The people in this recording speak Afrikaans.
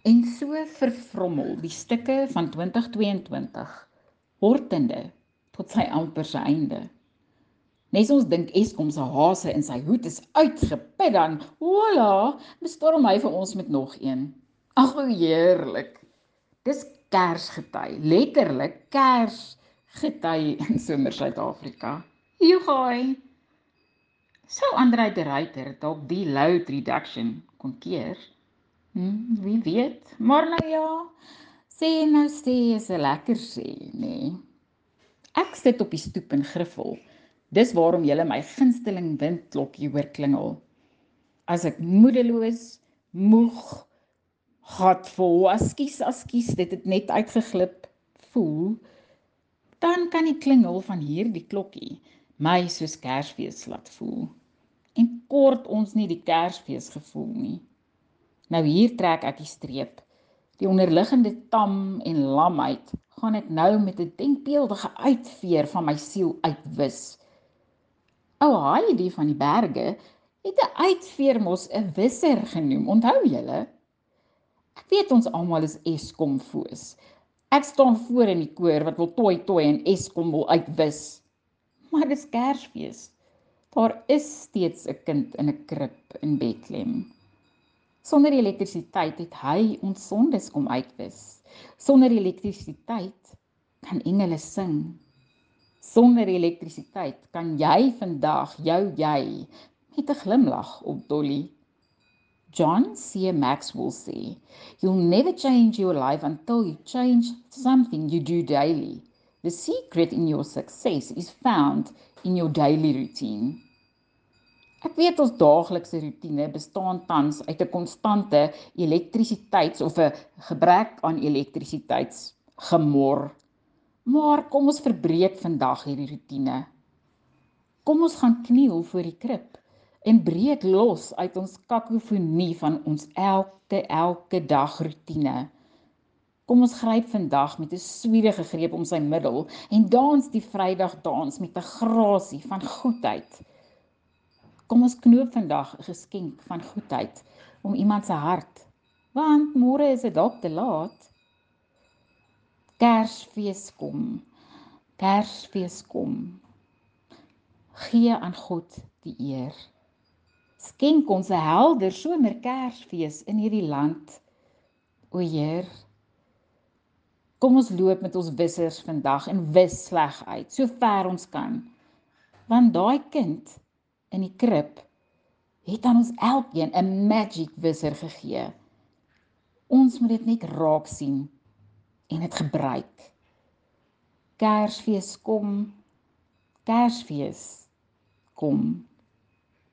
En so vervrommel die stukke van 2022 hortende tot sy amper sy einde. Nes ons dink Eskom se hase in sy hoed is uitgeput dan, voilà, bestorm hy vir ons met nog een. Ag, hoe heerlik. Dis Kersgety, letterlik Kersgety in somer Suid-Afrika. Joegaai. Sou Andrei de Ruyter dalk die loud reduction kon keer? Wie weet, maar nou ja, sê nou sê is 'n lekker sê, nee. Ek sit op die stoep in Griffel. Dis waarom julle my gunsteling windklokkie hoor klingel. As ek moedeloos, moeg, gatvol, askies, dit het net uitgeglip, voel, dan kan die klingel van hierdie klokkie my soos Kersfees laat voel. En kort ons nie die Kersfees gevoel nie. Nou hier trek ek die streep. Die onderliggende tam en lamheid gaan ek nou met 'n denkbeeldige uitveer van my siel uitwis. Ou Heidi van die berge het 'n uitveer mos 'n wisser genoem, onthou julle? Ek weet ons almal is Eskom foes. Ek staan voor in die koor wat wil toi en Eskom wil uitwis. Maar dis Kersfees. Daar is steeds 'n kind in 'n krib in Bethlehem. Sonder elektrisiteit het hy ons sondes kom uitwis. Sonder elektrisiteit kan engele sing. Sonder elektrisiteit kan jy vandag jy met 'n glimlag op Dolly. John C. Maxwell sê, "You'll never change your life until you change something you do daily. The secret in your success is found in your daily routine." Ek weet ons daaglikse roetine bestaan tans uit 'n konstante elektrisiteits- of 'n gebrek aan elektrisiteitsgemor. Maar kom ons verbreek vandag hierdie roetine. Kom ons gaan kniel voor die krib en breek los uit ons kakofonie van ons elke dag roetine. Kom ons gryp vandag met 'n swierige greep om sy middel en dans die Vrydagdans met 'n grasie van goedheid. Kom ons knoop vandag 'n geskenk van goedheid om iemand se hart, want môre is dit dalk te laat. Kersfees kom. Kersfees kom. Gee aan God die eer. Skenk ons 'n helder somer Kersfees in hierdie land. O Heer, kom ons loop met ons wissers vandag en wis sleg uit, so ver ons kan. Want daai kind in die krib het aan ons elkeen 'n magic wisser gegee. Ons moet dit net raak sien en dit gebruik. Kersfees kom. Kersfees kom.